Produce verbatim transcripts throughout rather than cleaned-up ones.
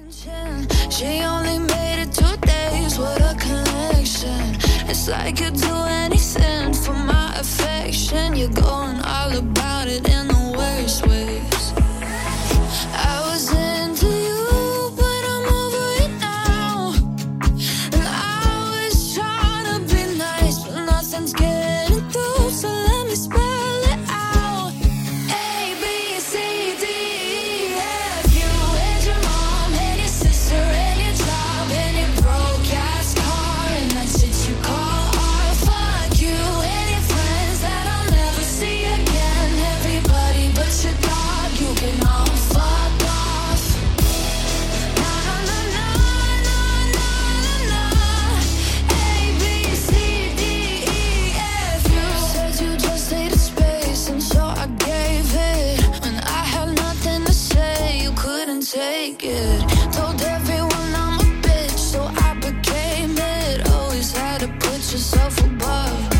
She only made it two days, what a connection. It's like you'd do anything for my affection. You're going all about it in the worst ways. I was into you, but I'm over it now. And I was trying to be nice, but nothing's getting through, so let me spell it out. A, B, C, D, E, F, you and your mom and your sister and your job and your broke-ass car and that shit you call art. Fuck you and your friends that I'll never see again. Everybody but your dog, you can all fuck off. Na na na na na na na. A, B, C, D, E, F, you said you just needed space, and so I gave it. When I had nothing to say, you couldn't take it. Told everyone I'm a bitch, so I became it. Always had to put yourself above.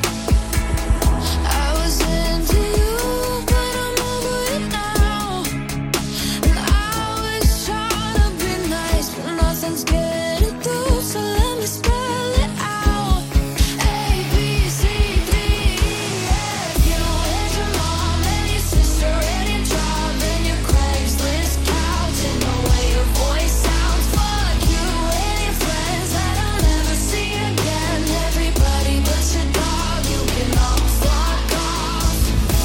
I was into you, but I'm over it now. And I was trying to be nice, but nothing's getting through, so let me spell it out. A, B, C, D, E, F, you and your mom and your sister and your job and your Craigslist couch and the way your voice sounds. Fuck you and your friends that I'll never see again. Everybody but your dog, you can all fuck off.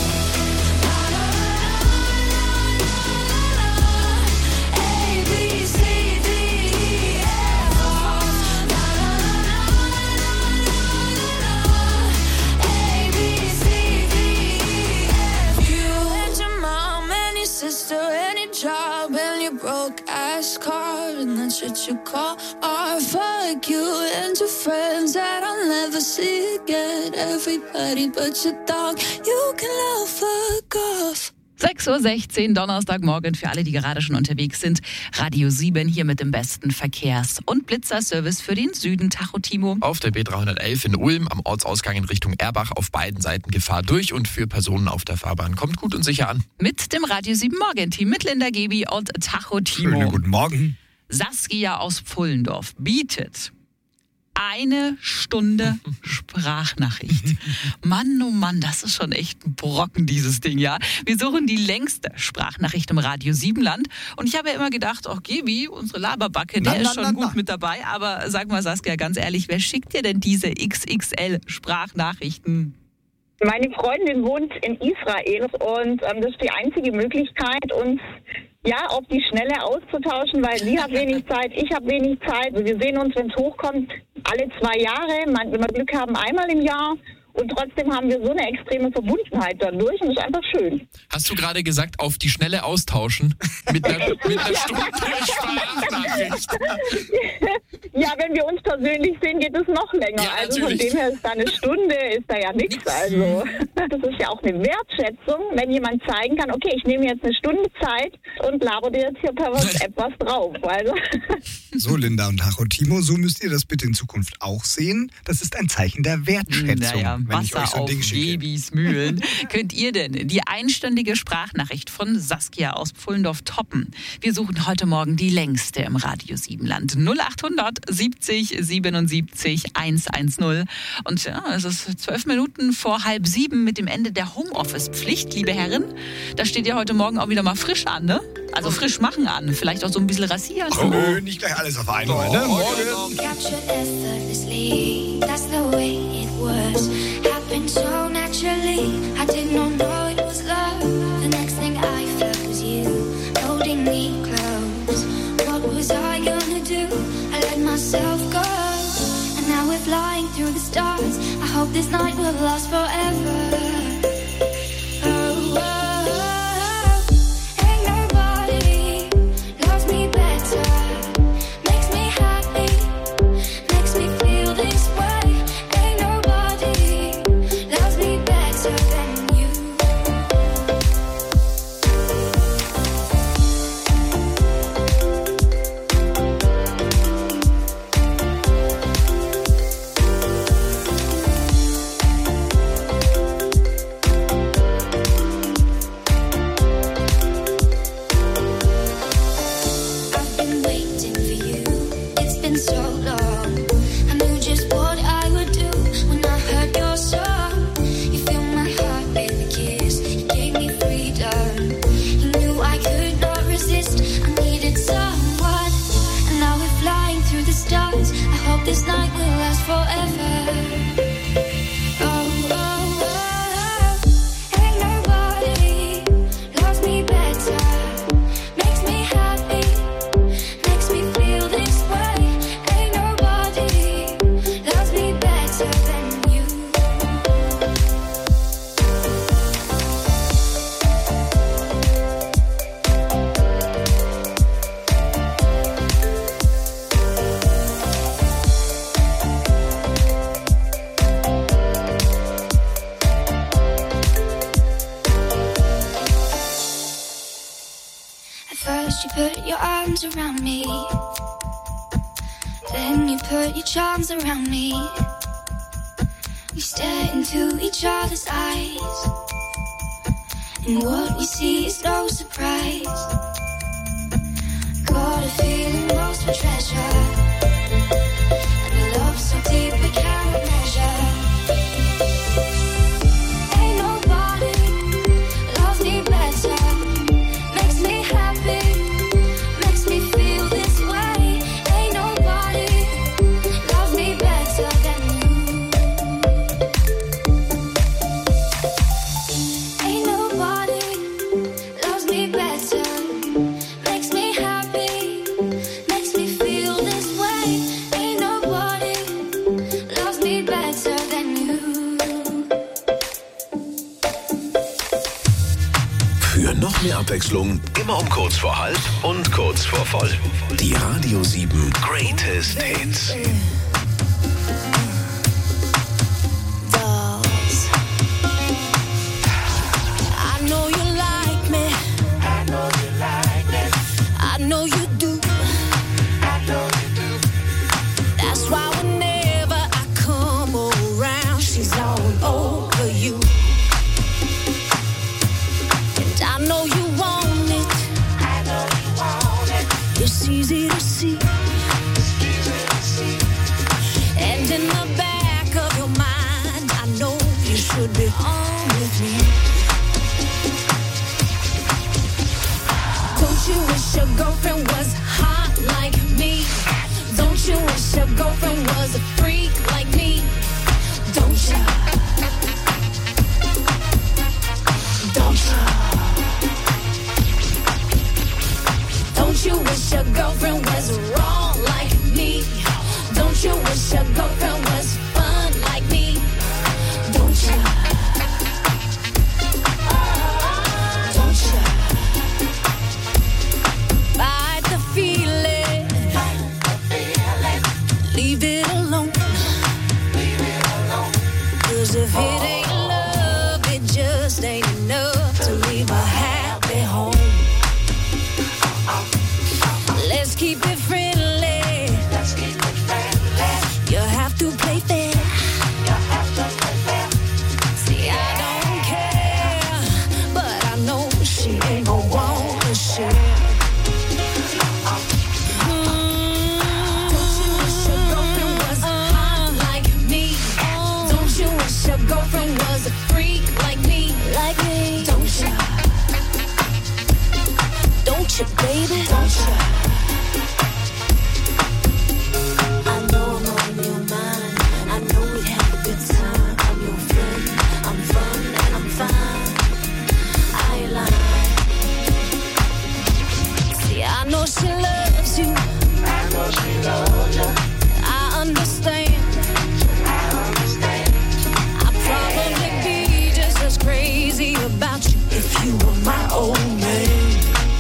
Na na na na na na. A, B, C, D, E, F, off. Na na na na na na. A, B, C, D, E, F. You and your mom and your sister and your job and your broke ass car and that shit you call art. Fuck you and your friends that I'll never see again. Everybody but your dog, you can all fuck off. sechs Uhr sechzehn, Donnerstagmorgen für alle, die gerade schon unterwegs sind. Radio sieben hier mit dem besten Verkehrs- und Blitzerservice für den Süden. Tacho Timo. Auf der B dreihundertelf in Ulm am Ortsausgang in Richtung Erbach auf beiden Seiten Gefahr durch und für Personen auf der Fahrbahn. Kommt gut und sicher an. Mit dem Radio sieben Morgenteam mit Linda Gebi und Tacho Timo. Schönen guten Morgen. Saskia aus Pfullendorf bietet eine Stunde Sprachnachricht. Mann, oh Mann, das ist schon echt ein Brocken, dieses Ding, ja. Wir suchen die längste Sprachnachricht im Radio sieben Land. Und ich habe ja immer gedacht, auch Gebi, unsere Laberbacke, der Na, ist na, schon na, gut na. mit dabei. Aber sag mal, Saskia, ganz ehrlich, wer schickt dir denn diese X X L-Sprachnachrichten? Meine Freundin wohnt in Israel und ähm, das ist die einzige Möglichkeit, uns ja auf die Schnelle auszutauschen, weil sie hat wenig Zeit, ich habe wenig Zeit. Also wir sehen uns, wenn es hochkommt, alle zwei Jahre, man, wenn wir Glück haben, einmal im Jahr. Und trotzdem haben wir so eine extreme Verbundenheit dadurch und das ist einfach schön. Hast du gerade gesagt, auf die Schnelle austauschen? Mit einer, mit einer Stunde Sprachnachricht. Ja, wenn wir uns persönlich sehen, geht es noch länger. Ja, also von natürlich. dem her ist da eine Stunde, ist da ja nichts. Also das ist ja auch eine Wertschätzung, wenn jemand zeigen kann, okay, ich nehme jetzt eine Stunde Zeit und laber dir jetzt hier per WhatsApp was drauf. Also. So, Linda und Tacho Timo, so müsst ihr das bitte in Zukunft auch sehen. Das ist ein Zeichen der Wertschätzung, Naja, wenn ich euch Wasser so ein auf Ding schicke. Gebis Mühlen. Könnt ihr denn die einstündige Sprachnachricht von Saskia aus Pfullendorf toppen? Wir suchen heute Morgen die längste im Radio sieben Land. null achthundert siebzig siebenundsiebzig hundertzehn. Und ja, es ist zwölf Minuten vor halb sieben mit dem Ende der Homeoffice-Pflicht, liebe Herren. Da steht ja heute Morgen auch wieder mal frisch an, ne? Also frisch machen an. Vielleicht auch so ein bisschen rasieren. Oh, nö, nicht gleich alles auf einmal, ne? Morgen. Captured effortlessly, that's the way it was. Happened so naturally, I did not know it was love. The next thing I felt was you, holding me close. What was I gonna do? I let myself go. And now we're flying through the stars. I hope this night will last forever. Oh, oh, oh. Ain't nobody loves me better. Makes me happy, makes me feel this way. Ain't nobody loves me better than you. arms around me. Then you put your charms around me. We stare into each other's eyes, and what we see is no surprise. Got a feeling lost for treasure, and a love so deep we cannot measure. Ain't nobody loves me better, makes me happy, makes me feel this way. Ain't nobody loves me better than you. Ain't nobody loves me better, makes me happy, makes me feel this way. Ain't nobody loves me better than you. Für noch mehr Abwechslung, immer um kurz vor halb und kurz vor voll. Die Radio sieben Greatest Hits. Dolls. I know you like me. I know you like me. I know you do. I know you do. That's why whenever I come around, she's all over you. And I know you want it. I know you want it. It's easy to see. It's easy to see. And in the back of your mind, I know you should be home with me. Don't you wish your girlfriend was hot like me? Don't you wish your girlfriend was a freak like me? Don't you? Don't you? Don't you wish your girlfriend was wrong like me? Don't you wish your girlfriend was fun like me? Don't you? Don't you? Fight the feeling. Leave it alone. Cause if it ain't love, it just ain't enough to leave a happy home. Let's keep it friendly. Let's keep it friendly. You have to play fair. You have to play fair. See, I don't care, but I know she ain't gon' want to share. Mm. Don't you wish your girlfriend was hot like me? Don't you wish your girlfriend was a freak like me? Like me? Don't you? Don't you, baby? Don't you? I know I'm on your mind. I know we'd have a good time. I'm your friend. I'm fun and I'm fine. I ain't lying. See, I know she loves you. I know she loves you. I understand. I understand. I'd probably be just as crazy about you if you were my old man.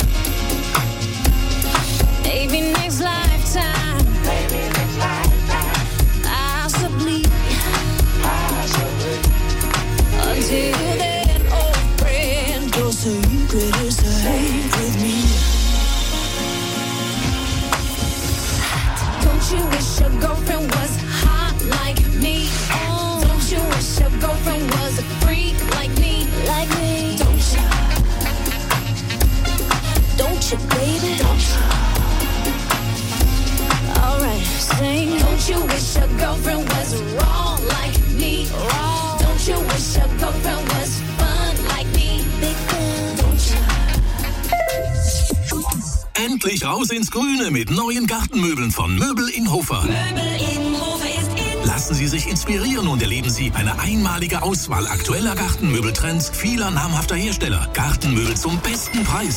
Maybe next lifetime. Maybe next lifetime. Possibly. Possibly. Until then, old friend, your secret is safe with me. Don't you wish your girlfriend was hot like me? Don't you wish your girlfriend was a freak like me? Like me? Don't you? Don't you, baby? Don't you? Alright, sing. Don't you wish your girlfriend was wrong like me? Wrong. Don't you wish your girlfriend was fun like me? Big fan. Don't you? Endlich raus ins Grüne mit neuen Gartenmöbeln von Möbel in Hofer. Möbel in Hof ist in. Lassen Sie sich inspirieren und erleben Sie eine einmalige Auswahl aktueller Gartenmöbeltrends vieler namhafter Hersteller. Gartenmöbel zum besten Preis.